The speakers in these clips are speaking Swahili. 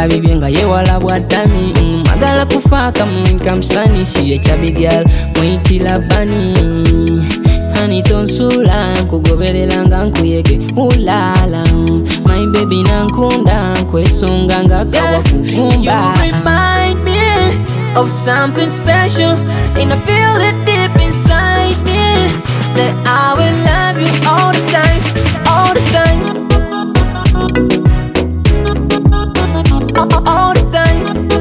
Bibyenga ye wala bwadami Magala kufaka mwinka msanishi ye chabi girl Mwitila bani Honey tonsula Kugoberelanga nkuyege ulala My baby nankunda Kwesunga ngakawa kugumba You remind me of something special And I feel it deep inside me That I will love you all the time All the time All the time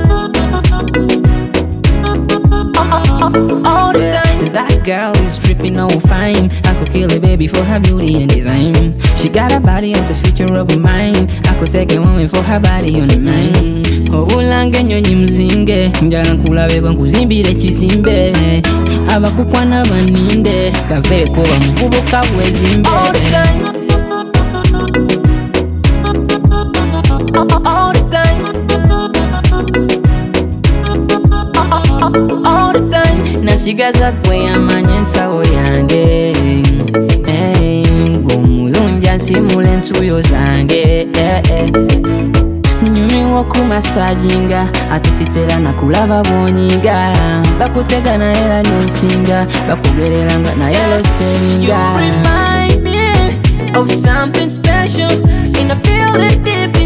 All the time That girl is dripping all fine I could kill a baby for her beauty and design She got a body of the future of mine I could take a woman for her body on mine Obulange nyonyi mzinge Njala nkulabeko nkuzimbire kizimbe Abakukwana baninde Baveko bamuvubuka bwezimbe All the time All the time All the time Nasigaza kwe amanye nsawo yange Ngomulunja nsimule ntuyo zange Nyumi woku masajinga Atisitela na kulaba bonyiga Bakutega na hela nonsinga Bakugerelanga na yelo seringa You remind me of something special And I feel it deep